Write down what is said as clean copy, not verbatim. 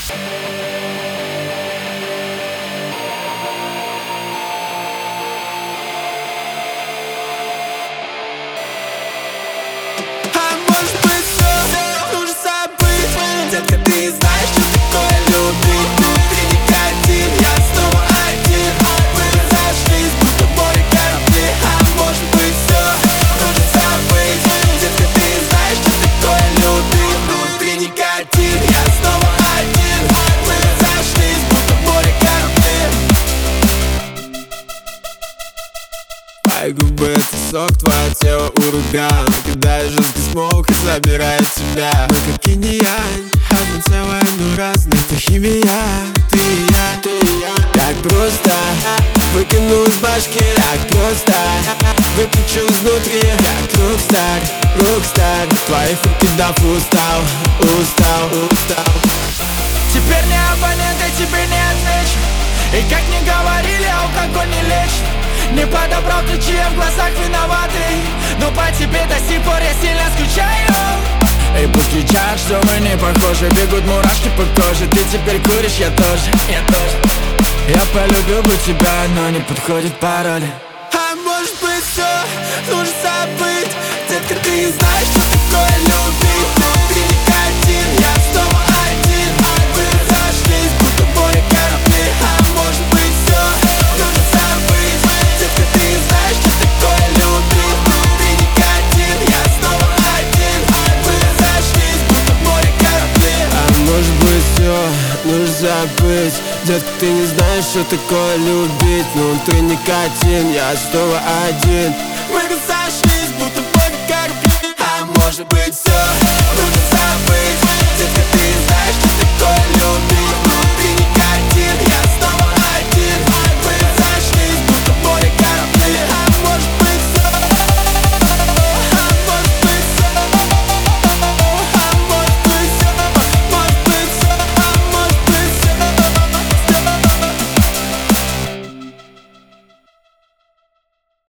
А может быть все нужно забыть? Детка, ты знаешь, что такое любить? Ты никотин, я снова один. Мы разошлись, будто море корабли. А может быть все нужно забыть? Детка, ты знаешь, что такое любить? Ты никотин, я снова один. Мы разошлись, будто море корабли. Твои губы — это сок, твое тело — ураган. Кидаю жесткий смог и забирает тебя. Мы как инь и янь, одно целое, но разные. Ты химия, ты и я. Так просто выкину из башки, так просто выключу изнутри. Как рокстар, рокстар. Твои фотки дав устал. Теперь не абонент, я тебе не отвечу. И как мне говорили, алкоголь не лечит. Не подобрал ключи, я в глазах виноватый. Но по тебе до сих пор я сильно скучаю. И пусть кричат, что мы не похожи, бегут мурашки по коже. Ты теперь куришь, я тоже. Я полюбил бы тебя, но не подходит пароли. А может быть все нужно забыть? Детка, ты не знаешь, что такое любить. Ты никотин, я снова один. Мы разошлись, будто море корабли. А может быть все нужно забыть? Детка, ты не знаешь, что такое любить. Ты никотин, я снова один. Мы разошлись, будто море корабли. А может быть все нужно забыть? Детка, ты не знаешь, что такое любить. Внутри никотин, я снова один. Мы разошлись, будто море корабли. А может быть все